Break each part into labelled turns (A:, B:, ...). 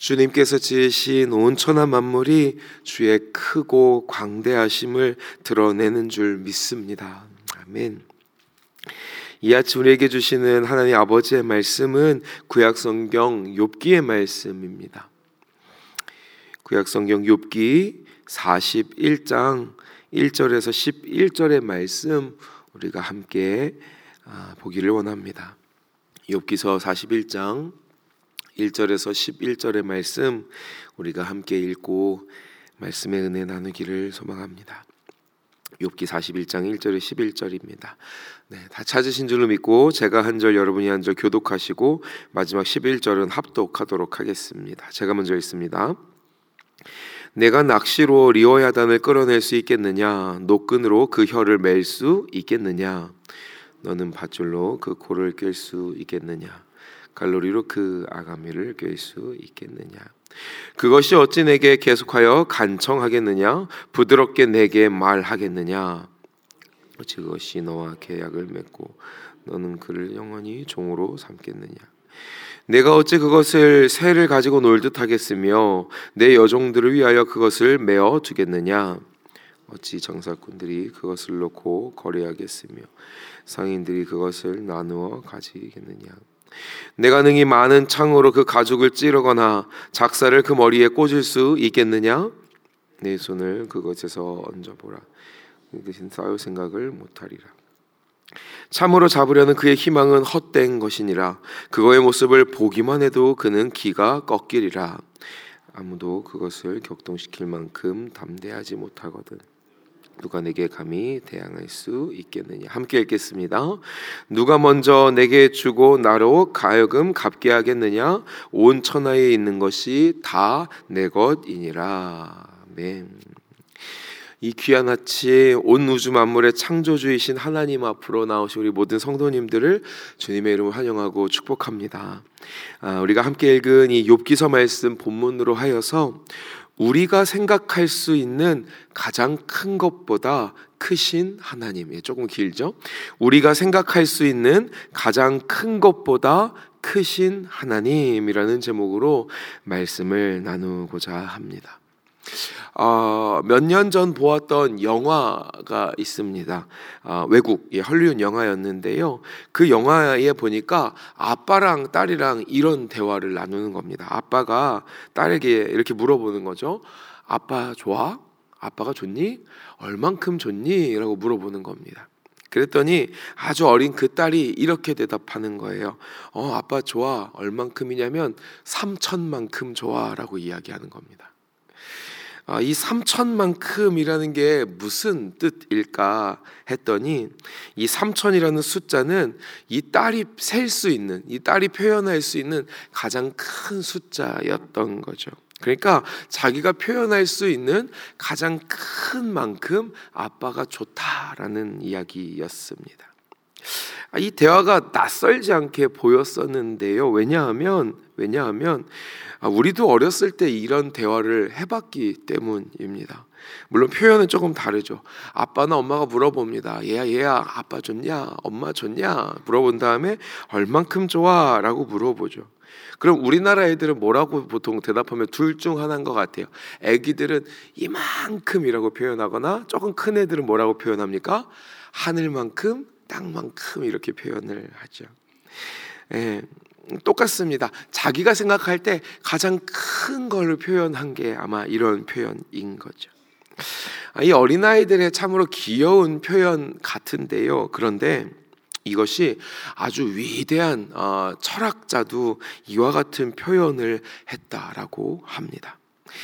A: 주님께서 지으신 온 천하 만물이 주의 크고 광대하심을 드러내는 줄 믿습니다. 아멘. 이 아침 우리에게 주시는 하나님 아버지의 말씀은 구약성경 욥기의 말씀입니다. 구약성경 욥기 41장 1절에서 11절의 말씀 우리가 함께 보기를 원합니다. 욥기서 41장 1절에서 11절의 말씀 우리가 함께 읽고 말씀의 은혜 나누기를 소망합니다. 욥기 41장 1절에 11절입니다. 다 찾으신 줄로 믿고 제가 한 절 여러분이 한 절 교독하시고 마지막 11절은 합독하도록 하겠습니다. 제가 먼저 읽습니다. 내가 낚시로 리워야단을 끌어낼 수 있겠느냐? 노끈으로 그 혀를 맬 수 있겠느냐? 너는 밧줄로 그 코를 꿰 수 있겠느냐? 갈로리로 그 아가미를 꿰 수 있겠느냐? 그것이 어찌 내게 계속하여 간청하겠느냐? 부드럽게 내게 말하겠느냐? 어찌 그것이 너와 계약을 맺고 너는 그를 영원히 종으로 삼겠느냐? 내가 어찌 그것을 새를 가지고 놀듯 하겠으며 내 여종들을 위하여 그것을 메어 두겠느냐? 어찌 장사꾼들이 그것을 놓고 거래하겠으며 상인들이 그것을 나누어 가지겠느냐? 내가 능히 많은 창으로 그 가죽을 찌르거나 작사를 그 머리에 꽂을 수 있겠느냐? 내 손을 그것에서 얹어보라. 그 대신 싸울 생각을 못하리라. 참으로 잡으려는 그의 희망은 헛된 것이니라. 그거의 모습을 보기만 해도 그는 기가 꺾이리라. 아무도 그것을 격동시킬 만큼 담대하지 못하거든. 누가 내게 감히 대항할 수 있겠느냐? 함께 읽겠습니다. 누가 먼저 내게 주고 나로 가여금 갚게 하겠느냐? 온 천하에 있는 것이 다 내 것이니라. 아멘. 이 귀한 아침 온 우주 만물의 창조주이신 하나님 앞으로 나오신 우리 모든 성도님들을 주님의 이름으로 환영하고 축복합니다. 우리가 함께 읽은 이 욥기서 말씀 본문으로 하여서 우리가 생각할 수 있는 가장 큰 것보다 크신 하나님, 조금 길죠? 우리가 생각할 수 있는 가장 큰 것보다 크신 하나님이라는 제목으로 말씀을 나누고자 합니다. 몇 년 전 보았던 영화가 있습니다. 외국 헐리우드 영화였는데요. 그 영화에 보니까 아빠랑 딸이랑 이런 대화를 나누는 겁니다. 아빠가 딸에게 이렇게 물어보는 거죠. 아빠 좋아? 아빠가 좋니? 얼만큼 좋니? 라고 물어보는 겁니다. 그랬더니 아주 어린 그 딸이 이렇게 대답하는 거예요. 아빠 좋아. 얼만큼이냐면 3천만큼 좋아 라고 이야기하는 겁니다. 이 3천만큼이라는 게 무슨 뜻일까 했더니 이 3천이라는 숫자는 이 딸이 셀 수 있는, 이 딸이 표현할 수 있는 가장 큰 숫자였던 거죠. 그러니까 자기가 표현할 수 있는 가장 큰 만큼 아빠가 좋다라는 이야기였습니다. 이 대화가 낯설지 않게 보였었는데요. 왜냐하면 우리도 어렸을 때 이런 대화를 해봤기 때문입니다. 물론 표현은 조금 다르죠. 아빠나 엄마가 물어봅니다. 얘야 아빠 좋냐? 엄마 좋냐? 물어본 다음에 얼만큼 좋아? 라고 물어보죠. 그럼 우리나라 애들은 뭐라고 보통 대답하면 둘 중 하나인 것 같아요. 애기들은 이만큼이라고 표현하거나 조금 큰 애들은 뭐라고 표현합니까? 하늘만큼 땅만큼 이렇게 표현을 하죠. 똑같습니다. 자기가 생각할 때 가장 큰 걸 표현한 게 아마 이런 표현인 거죠. 이 어린아이들의 참으로 귀여운 표현 같은데요. 그런데 이것이 아주 위대한 철학자도 이와 같은 표현을 했다라고 합니다.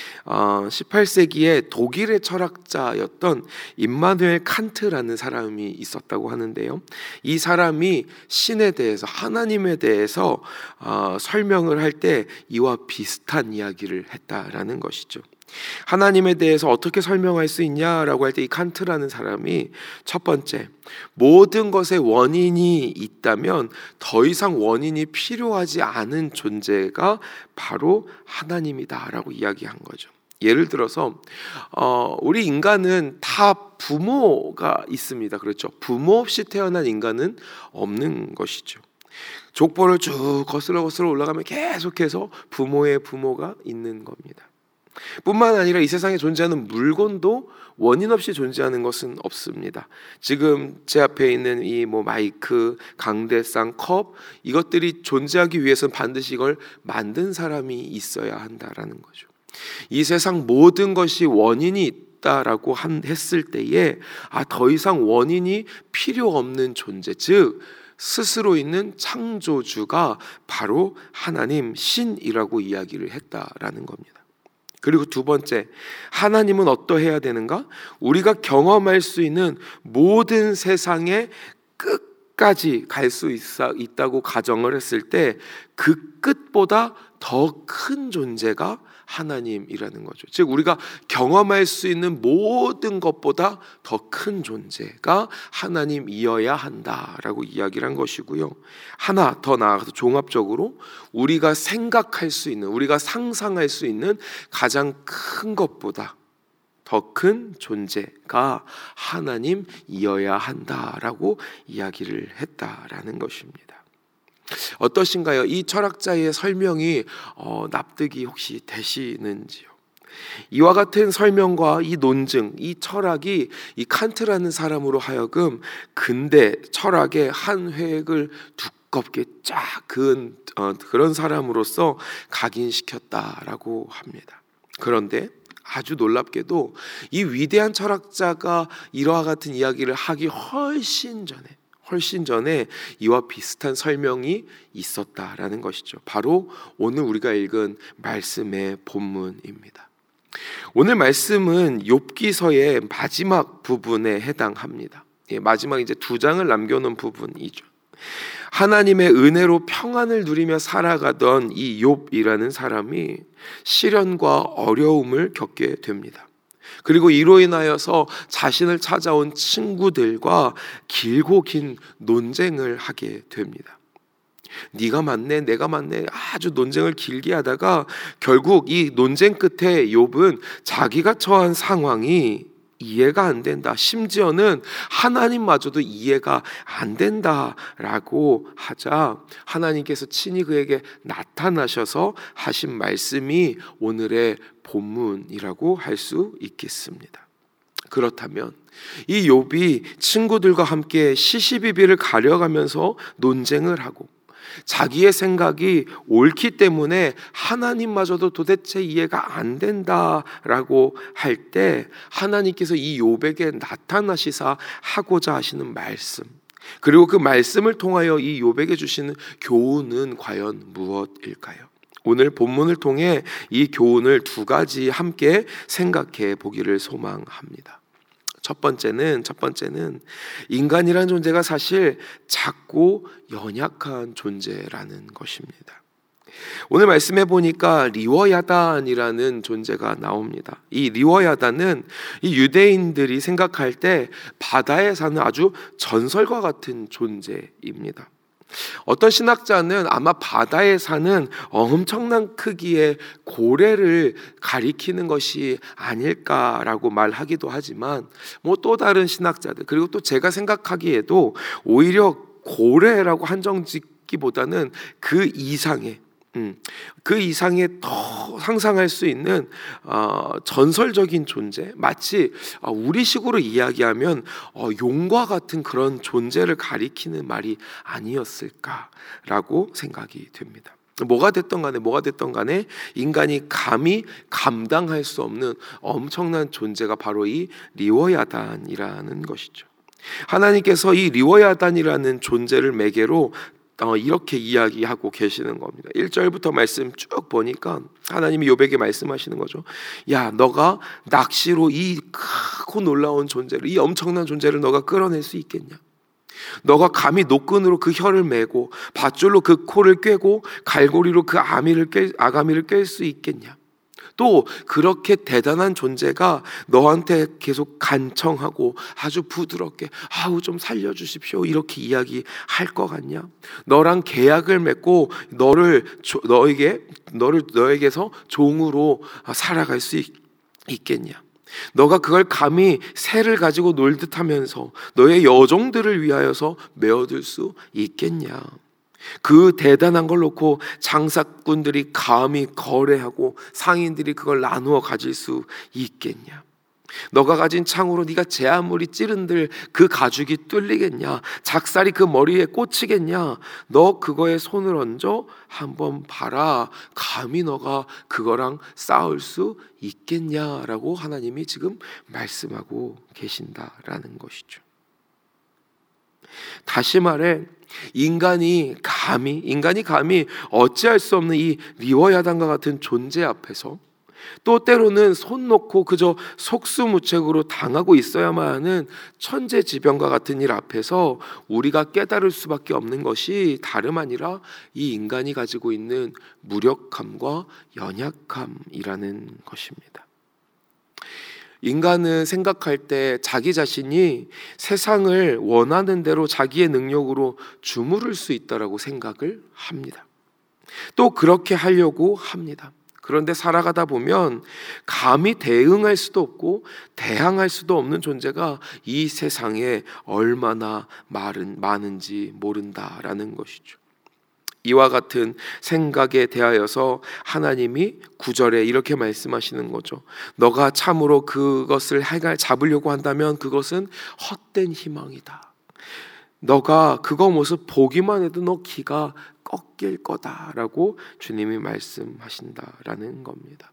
A: 18세기에 독일의 철학자였던 임마누엘 칸트라는 사람이 있었다고 하는데요. 이 사람이 신에 대해서, 하나님에 대해서 설명을 할 때 이와 비슷한 이야기를 했다라는 것이죠. 하나님에 대해서 어떻게 설명할 수 있냐라고 할 때 이 칸트라는 사람이 첫 번째, 모든 것에 원인이 있다면 더 이상 원인이 필요하지 않은 존재가 바로 하나님이다라고 이야기한 거죠. 예를 들어서 우리 인간은 다 부모가 있습니다. 그렇죠? 부모 없이 태어난 인간은 없는 것이죠. 족보를 쭉 거슬러 올라가면 계속해서 부모의 부모가 있는 겁니다. 뿐만 아니라 이 세상에 존재하는 물건도 원인 없이 존재하는 것은 없습니다. 지금 제 앞에 있는 이 마이크, 강대상, 컵, 이것들이 존재하기 위해서는 반드시 이걸 만든 사람이 있어야 한다라는 거죠. 이 세상 모든 것이 원인이 있다라고 했을 때에 더 이상 원인이 필요 없는 존재, 즉 스스로 있는 창조주가 바로 하나님 신이라고 이야기를 했다라는 겁니다. 그리고 두 번째, 하나님은 어떠해야 되는가? 우리가 경험할 수 있는 모든 세상의 끝까지 갈 수 있다고 가정을 했을 때 그 끝보다 더 큰 존재가 하나님이라는 거죠. 즉 우리가 경험할 수 있는 모든 것보다 더 큰 존재가 하나님이어야 한다라고 이야기를 한 것이고요. 하나 더 나아가서 종합적으로 우리가 생각할 수 있는, 우리가 상상할 수 있는 가장 큰 것보다 더 큰 존재가 하나님이어야 한다라고 이야기를 했다라는 것입니다. 어떠신가요? 이 철학자의 설명이 납득이 혹시 되시는지요? 이와 같은 설명과 이 논증, 이 철학이 이 칸트라는 사람으로 하여금 근대 철학의 한 획을 두껍게 쫙 그은 그런 사람으로서 각인시켰다라고 합니다. 그런데 아주 놀랍게도 이 위대한 철학자가 이와 같은 이야기를 하기 훨씬 전에 이와 비슷한 설명이 있었다라는 것이죠. 바로 오늘 우리가 읽은 말씀의 본문입니다. 오늘 말씀은 욥기서의 마지막 부분에 해당합니다. 마지막 이제 2장을 남겨놓은 부분이죠. 하나님의 은혜로 평안을 누리며 살아가던 이 욥이라는 사람이 시련과 어려움을 겪게 됩니다. 그리고 이로 인하여서 자신을 찾아온 친구들과 길고 긴 논쟁을 하게 됩니다. 네가 맞네, 내가 맞네, 아주 논쟁을 길게 하다가 결국 이 논쟁 끝에 욥은 자기가 처한 상황이 이해가 안 된다, 심지어는 하나님마저도 이해가 안 된다라고 하자 하나님께서 친히 그에게 나타나셔서 하신 말씀이 오늘의 본문이라고 할 수 있겠습니다. 그렇다면 이 욥이 친구들과 함께 시시비비를 가려가면서 논쟁을 하고 자기의 생각이 옳기 때문에 하나님마저도 도대체 이해가 안 된다라고 할 때 하나님께서 이 욥에게 나타나시사 하고자 하시는 말씀, 그리고 그 말씀을 통하여 이 욥에게 주시는 교훈은 과연 무엇일까요? 오늘 본문을 통해 이 교훈을 2가지 함께 생각해 보기를 소망합니다. 첫 번째는 인간이라는 존재가 사실 작고 연약한 존재라는 것입니다. 오늘 말씀해 보니까 리워야단이라는 존재가 나옵니다. 이 리워야단은 이 유대인들이 생각할 때 바다에 사는 아주 전설과 같은 존재입니다. 어떤 신학자는 아마 바다에 사는 엄청난 크기의 고래를 가리키는 것이 아닐까라고 말하기도 하지만 또 다른 신학자들, 그리고 또 제가 생각하기에도 오히려 고래라고 한정짓기보다는 그 이상의 더 상상할 수 있는 전설적인 존재, 마치 우리식으로 이야기하면 용과 같은 그런 존재를 가리키는 말이 아니었을까라고 생각이 됩니다. 뭐가 됐던 간에 인간이 감히 감당할 수 없는 엄청난 존재가 바로 이 리워야단이라는 것이죠. 하나님께서 이 리워야단이라는 존재를 매개로 이렇게 이야기하고 계시는 겁니다. 1절부터 말씀 쭉 보니까 하나님이 욥에게 말씀하시는 거죠. 야, 너가 낚시로 이 크고 놀라운 존재를, 이 엄청난 존재를 너가 끌어낼 수 있겠냐? 너가 감히 노끈으로 그 혀를 메고 밧줄로 그 코를 꿰고 갈고리로 그 아가미를 꿰 수 있겠냐? 또 그렇게 대단한 존재가 너한테 계속 간청하고 아주 부드럽게 좀 살려주십시오 이렇게 이야기할 것 같냐? 너랑 계약을 맺고 너에게서 종으로 살아갈 수 있겠냐? 너가 그걸 감히 새를 가지고 놀 듯하면서 너의 여종들을 위하여서 메어둘 수 있겠냐? 그 대단한 걸 놓고 장사꾼들이 감히 거래하고 상인들이 그걸 나누어 가질 수 있겠냐? 너가 가진 창으로 네가 제 아무리 찌른들 그 가죽이 뚫리겠냐? 작살이 그 머리에 꽂히겠냐? 너 그거에 손을 얹어 한번 봐라. 감히 너가 그거랑 싸울 수 있겠냐라고 하나님이 지금 말씀하고 계신다라는 것이죠. 다시 말해 인간이 감히 어찌할 수 없는 이 리워야단과 같은 존재 앞에서, 또 때로는 손 놓고 그저 속수무책으로 당하고 있어야만 하는 천재지변과 같은 일 앞에서 우리가 깨달을 수밖에 없는 것이 다름 아니라 이 인간이 가지고 있는 무력함과 연약함이라는 것입니다. 인간은 생각할 때 자기 자신이 세상을 원하는 대로 자기의 능력으로 주무를 수 있다라고 생각을 합니다. 또 그렇게 하려고 합니다. 그런데 살아가다 보면 감히 대응할 수도 없고 대항할 수도 없는 존재가 이 세상에 얼마나 많은지 모른다라는 것이죠. 이와 같은 생각에 대하여서 하나님이 9절에 이렇게 말씀하시는 거죠. 너가 참으로 그것을 잡으려고 한다면 그것은 헛된 희망이다. 너가 그거 모습 보기만 해도 너 기가 꺾일 거다라고 주님이 말씀하신다라는 겁니다.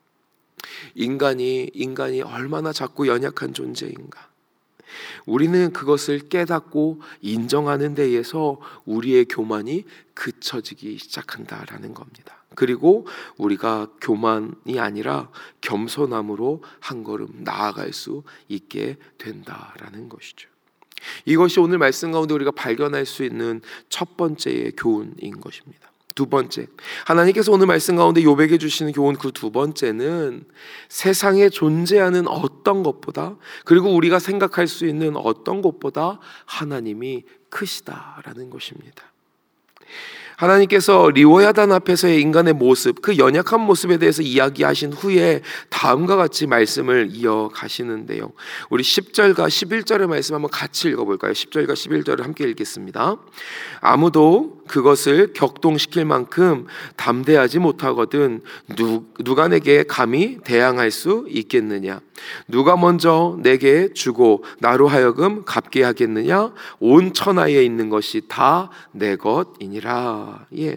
A: 인간이 얼마나 작고 연약한 존재인가. 우리는 그것을 깨닫고 인정하는 데에서 우리의 교만이 그쳐지기 시작한다라는 겁니다. 그리고 우리가 교만이 아니라 겸손함으로 한 걸음 나아갈 수 있게 된다라는 것이죠. 이것이 오늘 말씀 가운데 우리가 발견할 수 있는 첫 번째의 교훈인 것입니다. 두 번째, 하나님께서 오늘 말씀 가운데 욥에게 주시는 교훈 그 두 번째는 세상에 존재하는 어떤 것보다, 그리고 우리가 생각할 수 있는 어떤 것보다 하나님이 크시다라는 것입니다. 하나님께서 리워야단 앞에서의 인간의 모습, 그 연약한 모습에 대해서 이야기하신 후에 다음과 같이 말씀을 이어가시는데요. 우리 10절과 11절의 말씀 한번 같이 읽어볼까요? 10절과 11절을 함께 읽겠습니다. 아무도 그것을 격동시킬 만큼 담대하지 못하거든 누가 내게 감히 대항할 수 있겠느냐? 누가 먼저 내게 주고 나로 하여금 갚게 하겠느냐? 온 천하에 있는 것이 다 내 것이니라. 예.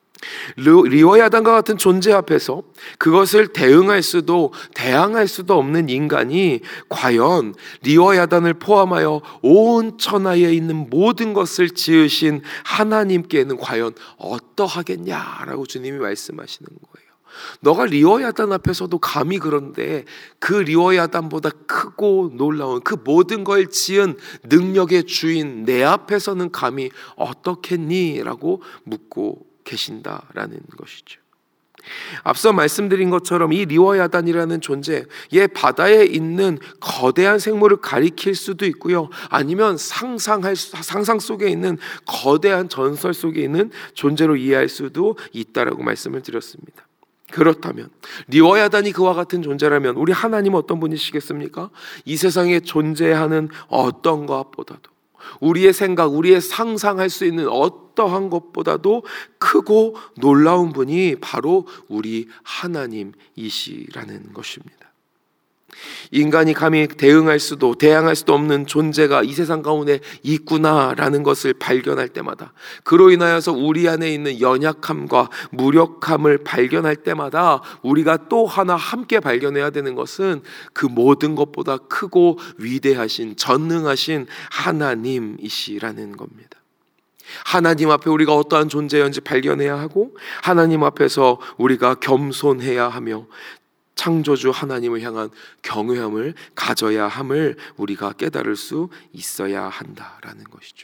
A: 리워야단과 같은 존재 앞에서 그것을 대응할 수도 대항할 수도 없는 인간이 과연 리워야단을 포함하여 온 천하에 있는 모든 것을 지으신 하나님께는 과연 어떠하겠냐라고 주님이 말씀하시는 거예요. 너가 리워야단 앞에서도 감히 그런데 그 리워야단보다 크고 놀라운 그 모든 걸 지은 능력의 주인 내 앞에서는 감히 어떻겠니? 라고 묻고 계신다라는 것이죠. 앞서 말씀드린 것처럼 이 리워야단이라는 존재, 바다에 있는 거대한 생물을 가리킬 수도 있고요, 아니면 상상 속에 있는 거대한 전설 속에 있는 존재로 이해할 수도 있다라고 말씀을 드렸습니다. 그렇다면 리워야단이 그와 같은 존재라면 우리 하나님 어떤 분이시겠습니까? 이 세상에 존재하는 어떤 것보다도, 우리의 생각, 우리의 상상할 수 있는 어떠한 것보다도 크고 놀라운 분이 바로 우리 하나님이시라는 것입니다. 인간이 감히 대항할 수도 없는 존재가 이 세상 가운데 있구나라는 것을 발견할 때마다, 그로 인하여서 우리 안에 있는 연약함과 무력함을 발견할 때마다 우리가 또 하나 함께 발견해야 되는 것은 그 모든 것보다 크고 위대하신 전능하신 하나님이시라는 겁니다. 하나님 앞에 우리가 어떠한 존재였는지 발견해야 하고, 하나님 앞에서 우리가 겸손해야 하며 창조주 하나님을 향한 경외함을 가져야 함을 우리가 깨달을 수 있어야 한다라는 것이죠.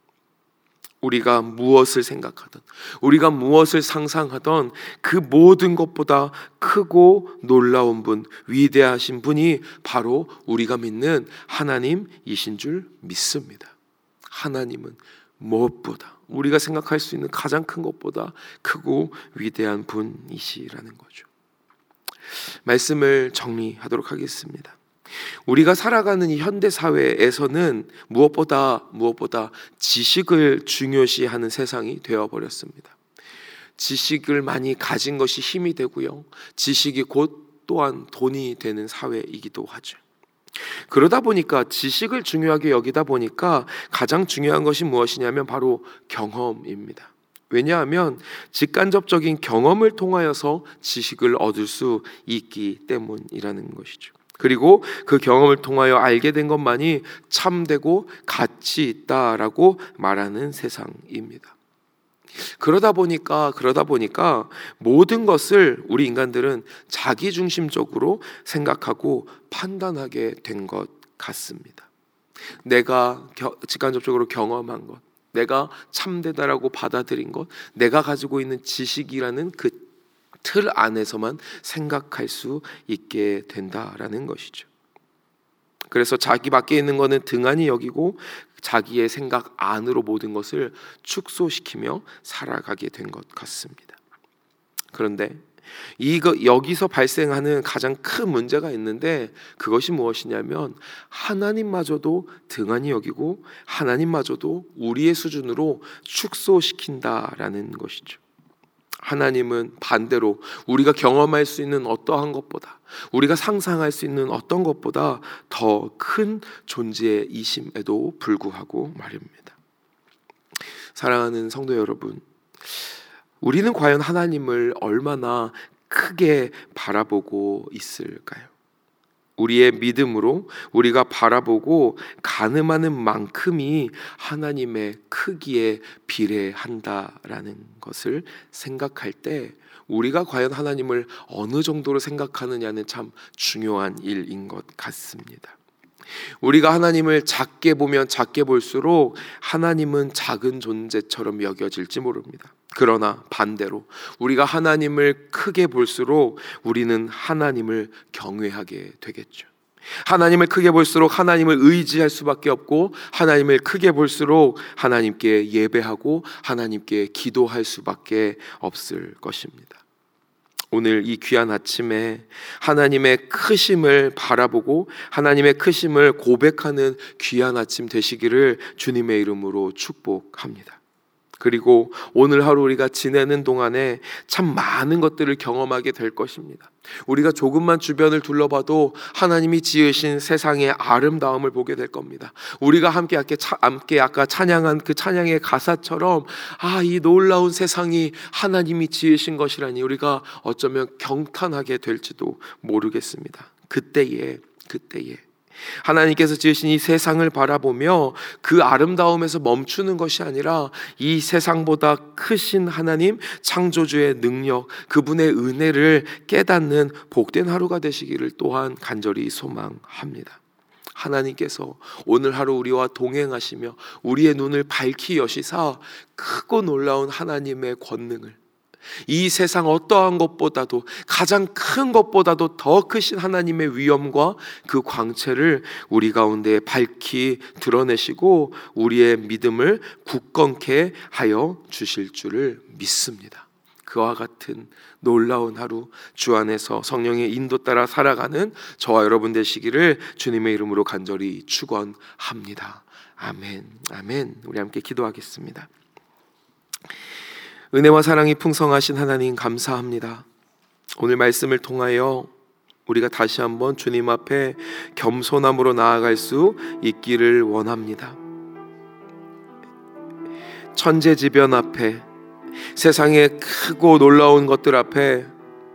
A: 우리가 무엇을 생각하든, 우리가 무엇을 상상하던 그 모든 것보다 크고 놀라운 분, 위대하신 분이 바로 우리가 믿는 하나님이신 줄 믿습니다. 하나님은 무엇보다, 우리가 생각할 수 있는 가장 큰 것보다 크고 위대한 분이시라는 거죠. 말씀을 정리하도록 하겠습니다. 우리가 살아가는 이 현대 사회에서는 무엇보다 지식을 중요시하는 세상이 되어버렸습니다. 지식을 많이 가진 것이 힘이 되고요, 지식이 곧 또한 돈이 되는 사회이기도 하죠. 그러다 보니까 지식을 중요하게 여기다 보니까 가장 중요한 것이 무엇이냐면 바로 경험입니다. 왜냐하면 직간접적인 경험을 통하여서 지식을 얻을 수 있기 때문이라는 것이죠. 그리고 그 경험을 통하여 알게 된 것만이 참되고 가치 있다라고 말하는 세상입니다. 그러다 보니까 모든 것을 우리 인간들은 자기중심적으로 생각하고 판단하게 된 것 같습니다. 내가 직간접적으로 경험한 것, 내가 참되다라고 받아들인 것, 내가 가지고 있는 지식이라는 그 틀 안에서만 생각할 수 있게 된다라는 것이죠. 그래서 자기 밖에 있는 것은 등한히 여기고 자기의 생각 안으로 모든 것을 축소시키며 살아가게 된 것 같습니다. 그런데 여기서 발생하는 가장 큰 문제가 있는데, 그것이 무엇이냐면 하나님마저도 등한히 여기고 하나님마저도 우리의 수준으로 축소시킨다라는 것이죠. 하나님은 반대로 우리가 경험할 수 있는 어떠한 것보다, 우리가 상상할 수 있는 어떤 것보다 더 큰 존재이심에도 불구하고 말입니다. 사랑하는 성도 여러분, 우리는 과연 하나님을 얼마나 크게 바라보고 있을까요? 우리의 믿음으로 우리가 바라보고 가늠하는 만큼이 하나님의 크기에 비례한다라는 것을 생각할 때 우리가 과연 하나님을 어느 정도로 생각하느냐는 참 중요한 일인 것 같습니다. 우리가 하나님을 작게 보면 작게 볼수록 하나님은 작은 존재처럼 여겨질지 모릅니다. 그러나 반대로 우리가 하나님을 크게 볼수록 우리는 하나님을 경외하게 되겠죠. 하나님을 크게 볼수록 하나님을 의지할 수밖에 없고, 하나님을 크게 볼수록 하나님께 예배하고 하나님께 기도할 수밖에 없을 것입니다. 오늘 이 귀한 아침에 하나님의 크심을 바라보고 하나님의 크심을 고백하는 귀한 아침 되시기를 주님의 이름으로 축복합니다. 그리고 오늘 하루 우리가 지내는 동안에 참 많은 것들을 경험하게 될 것입니다. 우리가 조금만 주변을 둘러봐도 하나님이 지으신 세상의 아름다움을 보게 될 겁니다. 우리가 함께 아까 찬양한 그 찬양의 가사처럼 이 놀라운 세상이 하나님이 지으신 것이라니 우리가 어쩌면 경탄하게 될지도 모르겠습니다. 그때에 하나님께서 지으신 이 세상을 바라보며 그 아름다움에서 멈추는 것이 아니라 이 세상보다 크신 하나님, 창조주의 능력, 그분의 은혜를 깨닫는 복된 하루가 되시기를 또한 간절히 소망합니다. 하나님께서 오늘 하루 우리와 동행하시며 우리의 눈을 밝히 여시사 크고 놀라운 하나님의 권능을, 이 세상 어떠한 것보다도 가장 큰 것보다도 더 크신 하나님의 위엄과 그 광채를 우리 가운데 밝히 드러내시고 우리의 믿음을 굳건케 하여 주실 줄을 믿습니다. 그와 같은 놀라운 하루 주 안에서 성령의 인도 따라 살아가는 저와 여러분 되시기를 주님의 이름으로 간절히 축원합니다. 아멘, 아멘. 우리 함께 기도하겠습니다. 은혜와 사랑이 풍성하신 하나님 감사합니다. 오늘 말씀을 통하여 우리가 다시 한번 주님 앞에 겸손함으로 나아갈 수 있기를 원합니다. 천재지변 앞에, 세상의 크고 놀라운 것들 앞에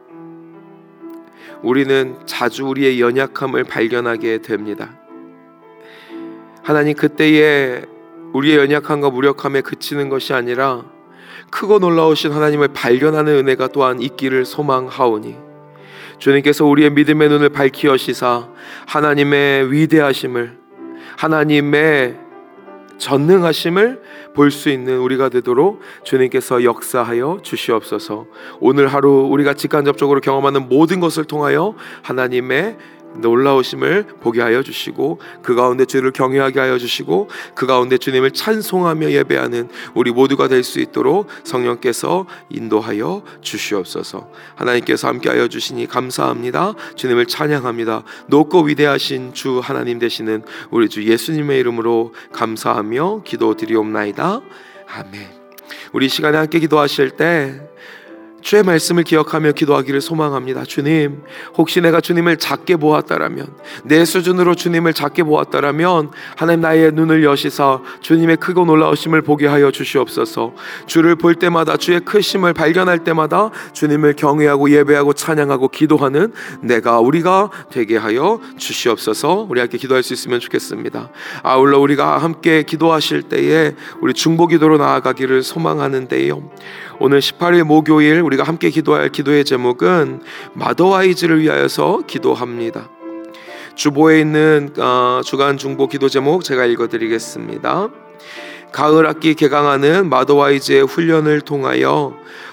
A: 우리는 자주 우리의 연약함을 발견하게 됩니다. 하나님, 그때에 우리의 연약함과 무력함에 그치는 것이 아니라 크고 놀라우신 하나님을 발견하는 은혜가 또한 있기를 소망하오니 주님께서 우리의 믿음의 눈을 밝히 여시사 하나님의 위대하심을, 하나님의 전능하심을 볼 수 있는 우리가 되도록 주님께서 역사하여 주시옵소서. 오늘 하루 우리가 직간접적으로 경험하는 모든 것을 통하여 하나님의 놀라우심을 보게 하여 주시고 그 가운데 주를 경외하게 하여 주시고 그 가운데 주님을 찬송하며 예배하는 우리 모두가 될 수 있도록 성령께서 인도하여 주시옵소서. 하나님께서 함께하여 주시니 감사합니다. 주님을 찬양합니다. 높고 위대하신 주 하나님 되시는 우리 주 예수님의 이름으로 감사하며 기도드리옵나이다. 아멘. 우리 이 시간에 함께 기도하실 때 주의 말씀을 기억하며 기도하기를 소망합니다. 주님, 혹시 내가 주님을 작게 보았다라면, 내 수준으로 주님을 작게 보았다라면 하나님 나의 눈을 여시사 주님의 크고 놀라우심을 보게 하여 주시옵소서. 주를 볼 때마다 주의 크심을 발견할 때마다 주님을 경외하고 예배하고 찬양하고 기도하는 우리가 되게 하여 주시옵소서. 우리 함께 기도할 수 있으면 좋겠습니다. 아울러 우리가 함께 기도하실 때에 우리 중보기도로 나아가기를 소망하는데요, 오늘 18일 목요일 우리가 함께 기도할 기도의 제목은 마더와이즈를 위하여서 기도합니다. 주보에 있는 주간 중보 기도 제목 제가 읽어드리겠습니다. 가을 학기 개강하는 마더와이즈의 훈련을 통하여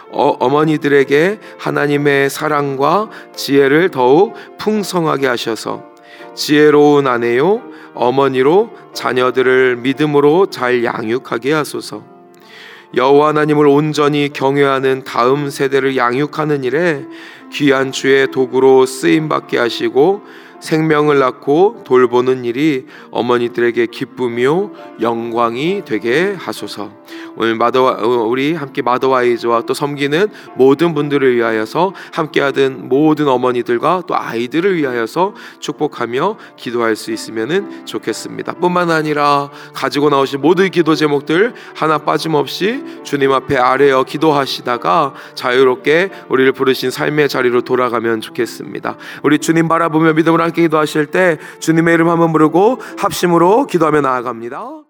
A: 어머니들에게 하나님의 사랑과 지혜를 더욱 풍성하게 하셔서 지혜로운 아내요 어머니로 자녀들을 믿음으로 잘 양육하게 하소서. 여호와 하나님을 온전히 경외하는 다음 세대를 양육하는 일에 귀한 주의 도구로 쓰임받게 하시고 생명을 낳고 돌보는 일이 어머니들에게 기쁨이요 영광이 되게 하소서. 오늘 우리 함께 마더와이즈와 또 섬기는 모든 분들을 위하여서 함께하던 모든 어머니들과 또 아이들을 위하여서 축복하며 기도할 수 있으면 좋겠습니다. 뿐만 아니라 가지고 나오신 모든 기도 제목들 하나 빠짐없이 주님 앞에 아뢰어 기도하시다가 자유롭게 우리를 부르신 삶의 자리로 돌아가면 좋겠습니다. 우리 주님 바라보며 믿음으로 함께 기도하실 때 주님의 이름 한번 부르고 합심으로 기도하며 나아갑니다.